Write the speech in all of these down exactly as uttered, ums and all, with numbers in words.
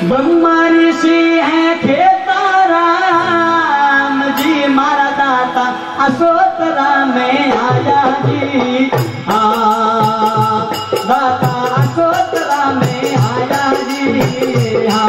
ब्रह्मा ऋषि है खेताराम जी, मारा दाता असोतराम में आया जी। हाँ दाता असोतराम में आया जी। हाँ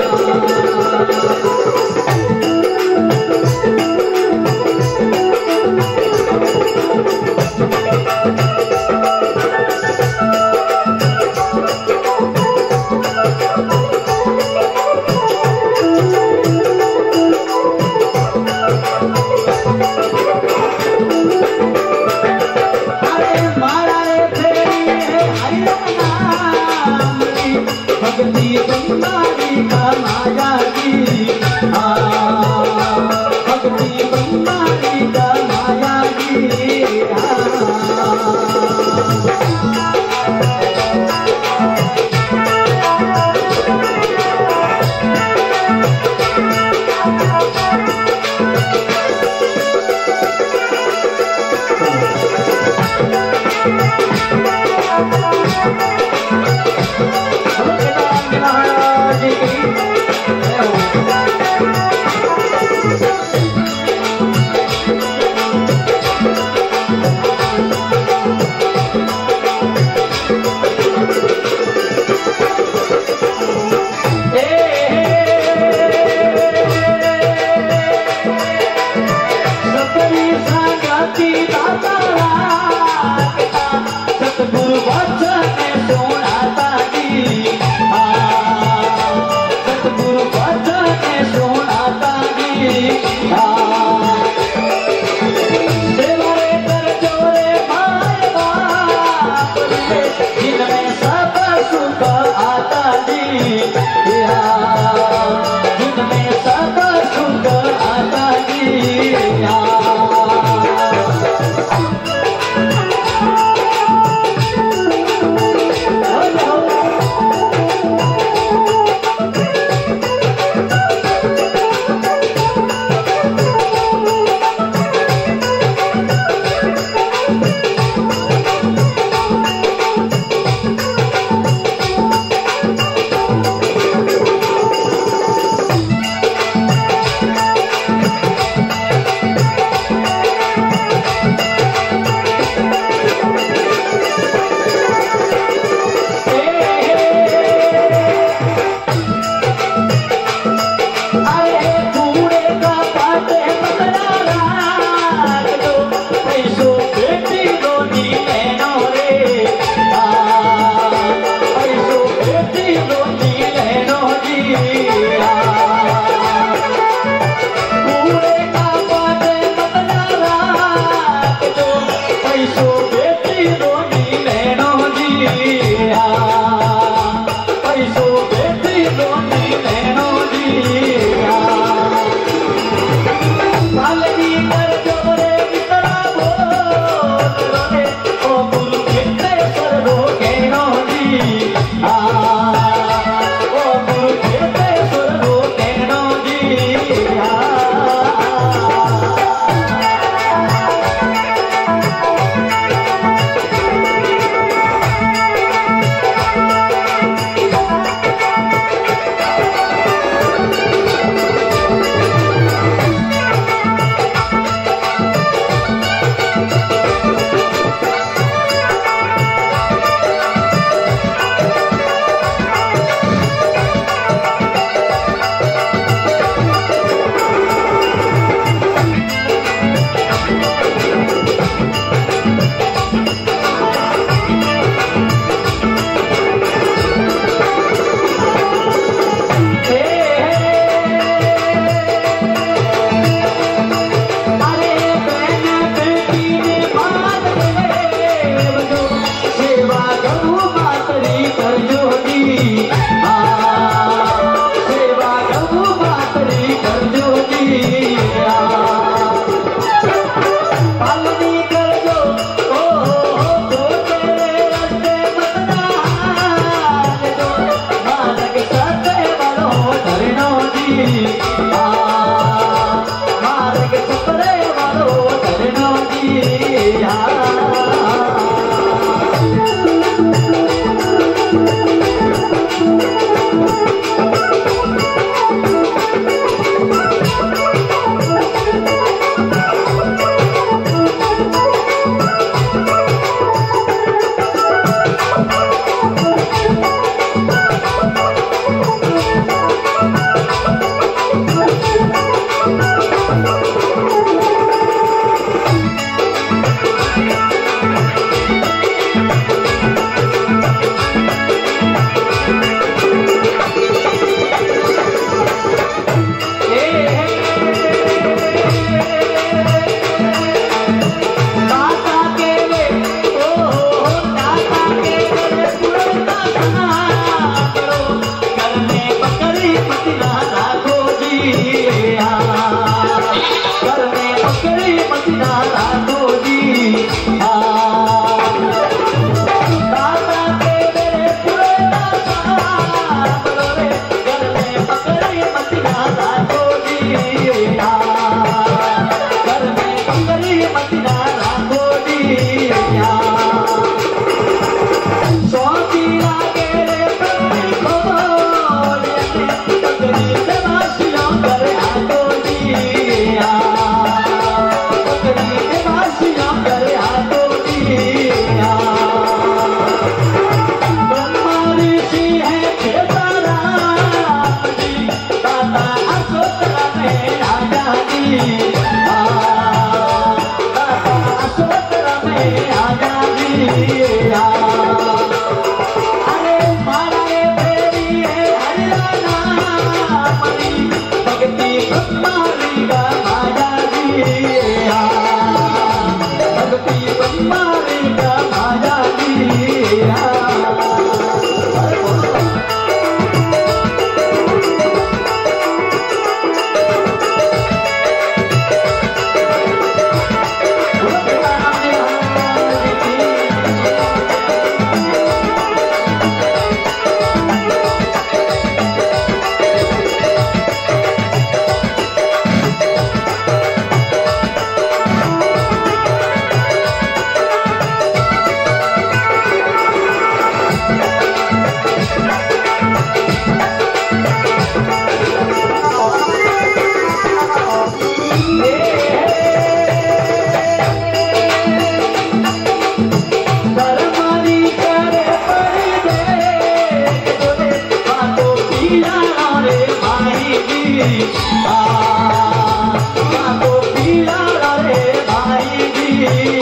भाई जी आ तो पिया रे भाई जी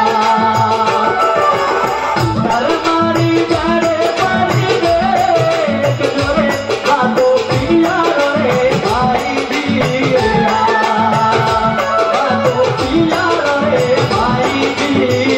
दरबारी जड़े पड़ी गे जोरे आ तो पिया रे भाई जी आ तो पिया रे भाई जी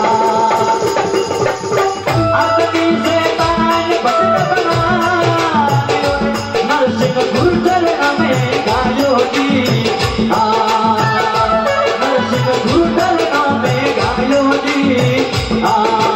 अग्नि से तान बदन बना नरसिंह गुर्जर हमें गायो जी आ नरसिंह गुर्जर हमें गायो जी आ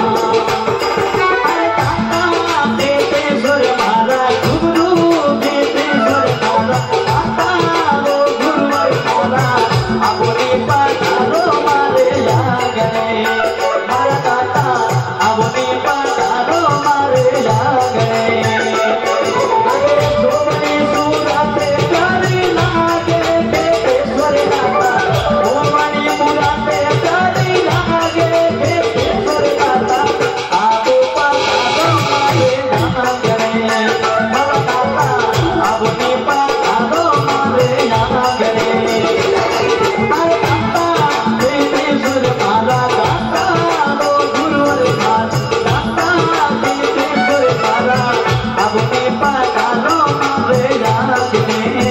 अरे ताता देते सुर मारा गुरु देते सुर मारा ताता वो गुरु मारा अपने पधारो मारे आ गए मारा ताता अपने पधारो मारे आ गए अरे सोमनी सुराते प्यारी लागे देते स्वर दाता सोमनी मुराते प्यारी लागे देते स्वर दाता आपो पधारो मारे आ गए मारा ताता अपने पधारो मारे आ गए अरे ताता देते सुर मारा ताता वो गुरु मारा ताता देते सुर मारा अपने पधारो मारे आ गए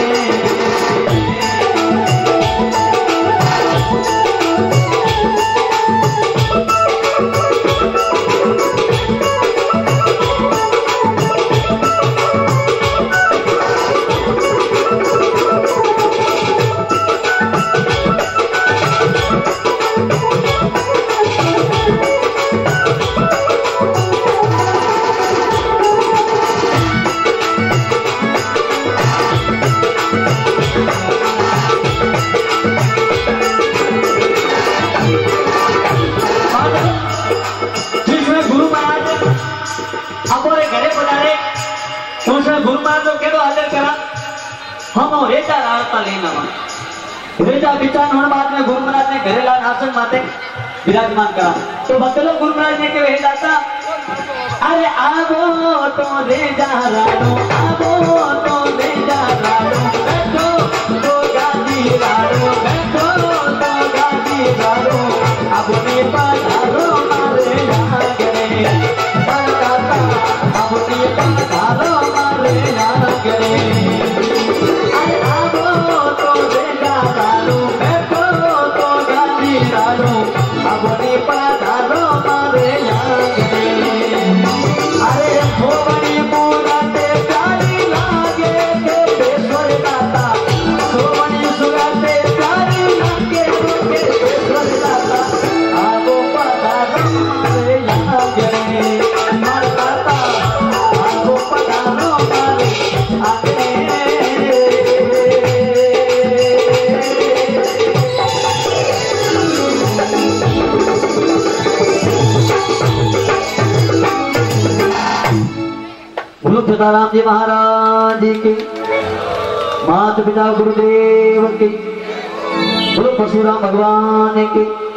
जिसमें गुरु महाराज अपने घरे पधारे उसमें गुरु महाराज को केड़ो आदर करा हम रेजा राड़ता लेना रेजा बिचान होने बाद में गुरु महाराज ने घरे लाल आसन माते विराजमान करा तो बतलो गुरु महाराज ने के दाता अरे आगो तो रेजा राड़ो आगो तो रेजा राड़ो बैठो तो गादी राड़ो बैठो तो गादी राड़ो अपने पधारो मारे आ गए मारा ताता अपने पधारो मारे आ गए अरे आगो तो रेजा राड़ो बैठो तो गादी राड़ो अपने पधारो मारे आ गए अरे भोवनी मुराते प्यारी लागे देते स्वर दाता भोवनी सुराते प्यारी लागे देते स्वर दाता आगो पधारो मारे आ गए मारा ताता आगो पधारो मारे आ गए बोलो सीताराम जी महाराज की माता पिता गुरुदेव की बोलो परशुराम भगवान की